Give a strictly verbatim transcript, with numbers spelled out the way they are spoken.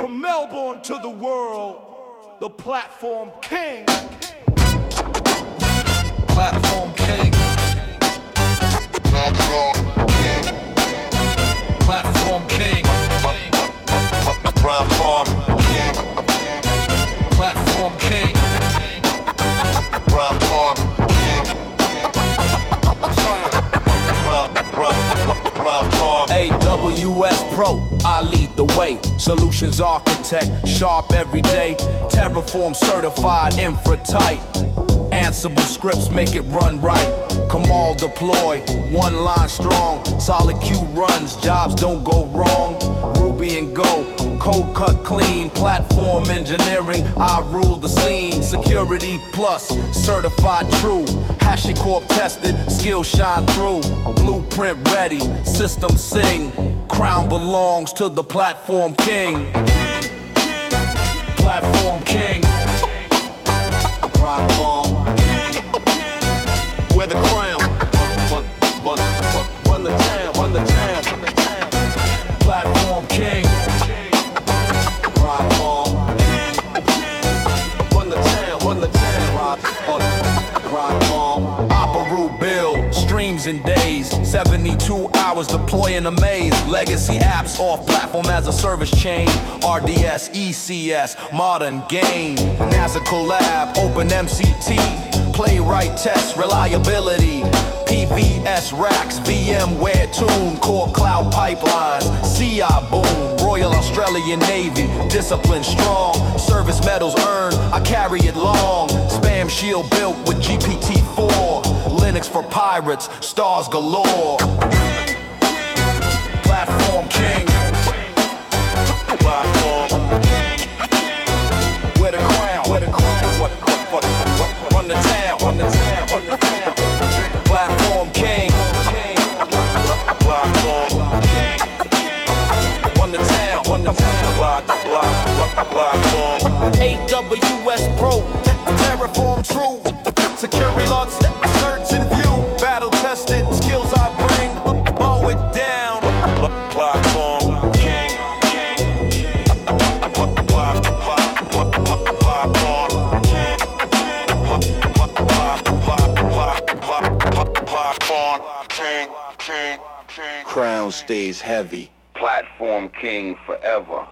From Melbourne to the world, the Platform King. Platform King. Platform King. Platform King. Platform King. Platform King. Platform King. A W S Pro, I lead the way. Solutions architect, sharp every day. Terraform certified, infra tight. Ansible scripts make it run right. Kamal deploy, one line strong. Solid Q runs, jobs don't go wrong. Ruby and Go, code cut clean. Platform engineering, I rule the scene. Security plus, certified true. HashiCorp tested, skills shine through. Blueprint ready, system sing. Crown belongs to the Platform King. Platform King. Platform. Wear the crown. Run, run, run, run the town, run the town. Platform King. Platform. Run the town, run the town. Platform. Operate build, streams in days. seventy-two hours deploying a maze. Legacy apps off platform as a service chain. R D S, E C S, modern game. NASA collab, open M C T. Playwright test, reliability. P V S racks, VMware tune. Core cloud pipelines, C I boom. Royal Australian Navy, discipline strong. Service medals earned, I carry it long. Spam shield built with G P T four. Linux for pirates, stars galore. Platform King. Platform. Wear the crown, wear the crown. What, what, what, run the town, run the town, run the town. Platform King. Platform. Run the town, run the town. Platform. A W S Pro, Terraform true. Security logs, search and view. Battle tested, skills I bring. Mow it down. Platform King. Crown stays heavy. Platform King forever.